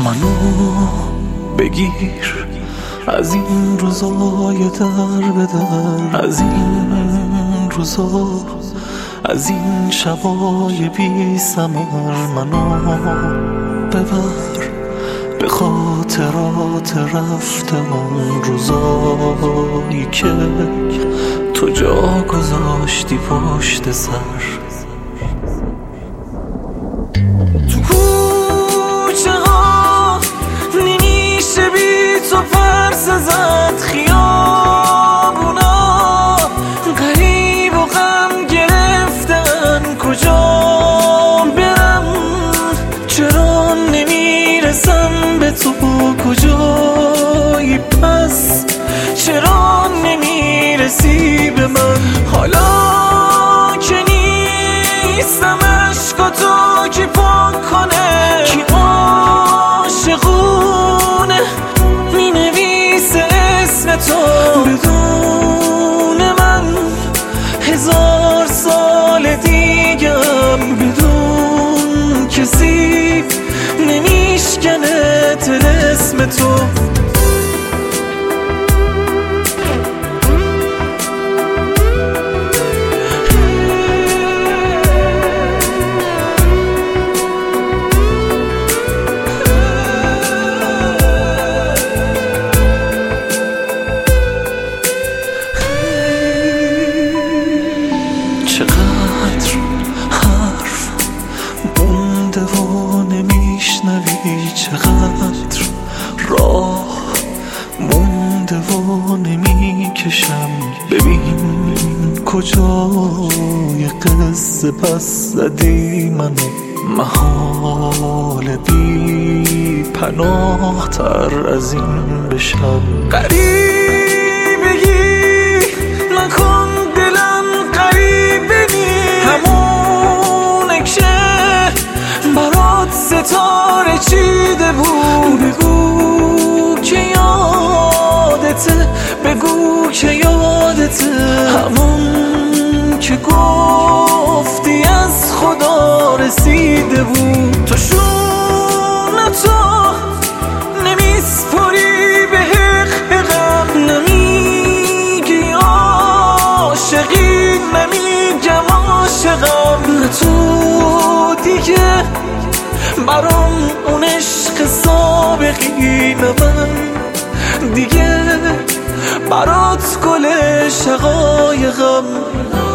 منو بگیر از این روزای در به در، از این روزا، از این شبای بی ثمر. منو ببر به خاطرات رفته اون روزایی که تو جا گذاشتی پشت سر. تو کوچه ها نمیشه بی تو پرس زد، خیابونا غریب و غم گرفتن، کجا برم چرا نمیرسم به تو، کجایی پس چرا نمیرسی به من. حالا که نیستم عشقاتو کی پاک کنه، کی عاشقونه مینویسه اسم تو بدون من. 1000 سال دیگم بدون کسی نمیشکنه طلسم تو. چقدر حرف بونده و نمیشنوی، چقدر راه مونده و نمیکشم. ببین کجای قصه پس زدی منو، محال بی پناه تر از این بشم. غریبگی نکن دلم غریبه نی، همونه که برات ستاره چیده بود. بگو که یادته، بگو که یادته، همون که گفتی از خدا رسیده بود. تو شونتو نمیسپری به حقم، نمیگی عاشقی، نمیگم عاشقم. نه تو دیگه برام اون عشق سابقی، نه من دیگه برات گل شقایقم.